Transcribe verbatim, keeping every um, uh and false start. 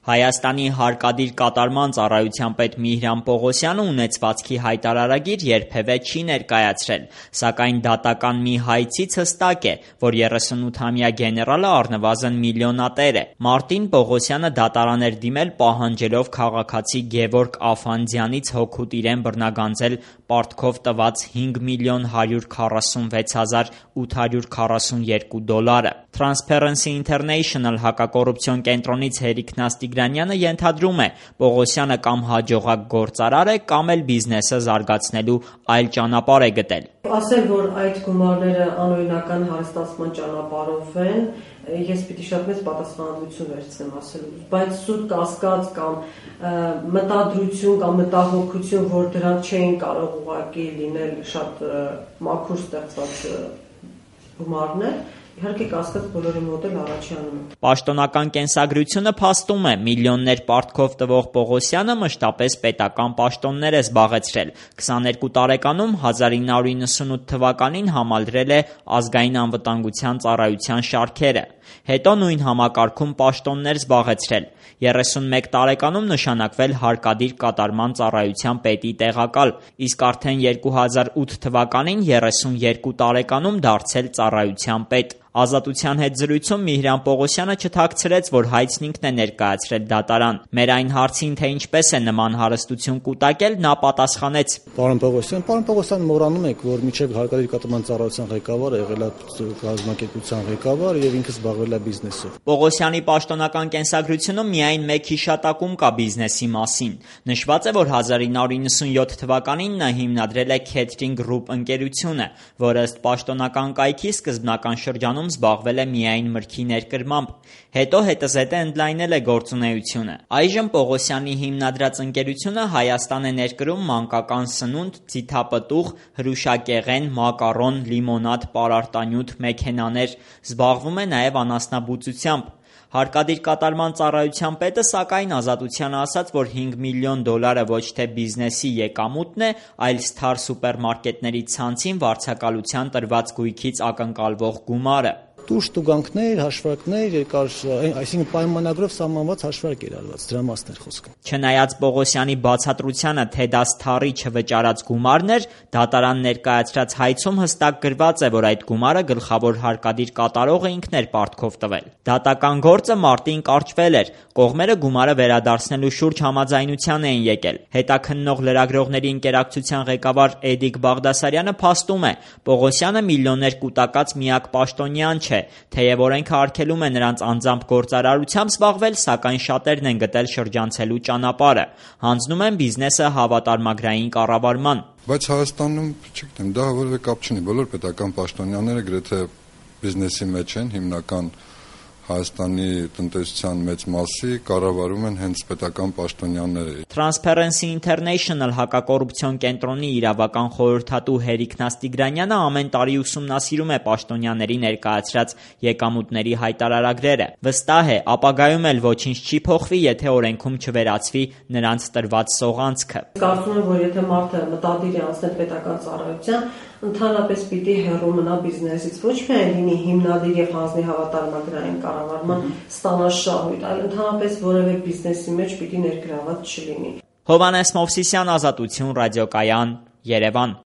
Հայաստանի հարկադիր կատարման ծառայության պետ Միհրան Պողոսյանը ունեցվածքի հայտարարագիր երբևէ չի ներկայացրել, սակայն դատական մի հայցից հստակ է, որ երեսունութամյա գեներալը առնվազն միլիոնատեր է։ Մարտին Պողոսյանը դատարան էր դիմել պահանջելով քաղաքացի Գևորգ Աֆանդյանից հօգուտ իրեն բռնագանձել պարտքով տված հինգ միլիոն հարյուր քառասունվեց հազար ութ հարյուր քառասունյոթ դոլարը։ Transparency International հակակոռուպցիոն կենտրոնից Հերիկ Նաստիգրանյանը ենթադրում է, Պողոսյանը կամ հաջողակ գործարար է, կամ էլ բիզնեսը զարգացնելու այլ ճանապարհ է գտել։ Ասել, որ այդ գումարները անօրինական հարստացման ճանապարհով են, ես պիտի շատ մեծ պատասխանատվություն վերցնեմ ասելու, բայց սուտ կասկած կամ մտադրություն կամ մտահոգություն, որ դրանք չէին կարող ուղղակի լինել շատ մաքուր ստեղծված գումարներ, իհարկե կասկած բոլորի մոտ էլ առաջի անում է։ Պաշտոնական կենսագրությունը փաստում է, միլիոններ պարտքով տվող Պողոսյանը մշտապես պետական պաշտոններ է զբաղեցրել։ քսաներկու տարեկանում հազար ինը հարյուր իննսունութ թվականին համալրել է ազգային անվտանգության ծառայության շարքերը, հետո նույն համակարգում պաշտոններ զբաղեցրել։ երեսունմեկ տարեկանում նշանակվել հարկադիր կատարման ծառայության պետի տեղակալ, իսկ արդեն երկու հազար ութ թվականին երեսունյոթ տարեկանում դարձել ծառայության պետ։ Ազատության հետ զրույցում Միհրան Պողոսյանը չթաքցրեց, որ հայցն ինքն է ներկայացրել դատարան։ Մեր այն հարցին, թե ինչպես է նման հարստություն կուտակել, նա պատասխանեց. Պարոն Պողոսյան, պարոն Պողոսյան, մոռանում եք, որ մինչև հարկադիր կատարման ծառայության ղեկավարը եղել է կազմակերպության ղեկավար եւ ինքը զբաղվել է բիզնեսով։ Պողոսյանի պաշտոնական կենսագրությունում միայն մեկ հիշատակում կա բիզնեսի մասին։ Նշված է, որ հազար ինը հարյուր իննսունյոթ թվականին նա հիմնադրել է Catering Group ընկերությունը, որը ըստ պաշտոնական կայքի սկզբնական շրջանում զբաղվել է միայն մրգի ներկրմամբ, հետո հետզհետե ընդլայնել է գործունեությունը։ Այժմ Պողոսյանի հիմնադրած ընկերությունը Հայաստան է ներկրում մանկական սնունդ, ձիթապտուղ, հրուշակեղեն, մակարոն, լիմոնադ, պարարտանյութ, մեքենաներ, զբաղվում է նաև անասնաբուծությամբ։ Հարկադիր կատարման ծառայության պետը սակայն Ազատությանը ասաց, որ հինգ միլիոն դոլարը ոչ թե բիզնեսի եկամուտն է, այլ Սթար սուպերմարկետների ցանցին վարձակալության տրված գույքից ակնկալվող գումարը։ Տուժ տուգանքներ, հաշվարկներ, երկար, այսինքն պայմանագրով սահմանված հաշվարկ էր արված, դրա մասն էր խոսքը։ Չնայած Պողոսյանի բացատրությանը, թե դա Սթարի չվճարած գումարն էր, դատարան ներկայացրած հայցում հստակ գրված է, որ այդ գումարը գլխավոր հարկադիր կատարողը ինքն էր պարտքով տվել։ Դատական գործը մարտին կարճվել էր, կողմերը գումարը վերադարձնելու շուրջ համաձայնության էին եկել։ Հետաքննող լրագրողների ընկերակցության ղեկավար Էդիկ Բաղդասարյանը փաստում է, Պողոսյանը միլիոններ կուտակած միակ պաշտոնյան չէ, թեև օրենքը արգելում է նրանց անձամբ գործարարությամբ զբաղվել, սակայն շատերն են գտել շրջանցելու ճանապարհը, հանձնում են բիզնեսը հավատարմագրային կառավարման։ Բայց Հայաստանում, չգիտեմ, դա որևէ կապ չունի, բոլոր պետական պաշտոնյաները գրեթե բիզնեսի մեջ են, հիմնական Հայաստանի տնտեսության մեծ մասի կառավարում են հենց պետական պաշտոնյաները։ Transparency International հակակոռուպցիոն կենտրոնի իրավական խորհրդատու Հերիկ Նաստիգրանյանը ամեն տարի ուսումնասիրում է պաշտոնյաների ներկայացրած եկամուտների հայտարարագրերը։ Վստահ է, ապագայում էլ ոչինչ չի փոխվի, եթե օրենքում չվերացվի նրանց տրված սողանցքը։ Կարծում եմ, որ եթե մարդը մտադիր է անցնել պետական ծառայության, ընդհանրապես պիտի հեռու մնա բիզնեսից, ոչ միայն լինի հիմնադիր եւ հանձնի հավատարմագրային կառավարման ստանա շահույթ, այլ ընդհանրապես որևէ բիզնեսի մեջ պիտի ներգրաված չլինի։ Հովհաննես Մովսիսյան, Ազատություն, ռադիոկայան, Երևան։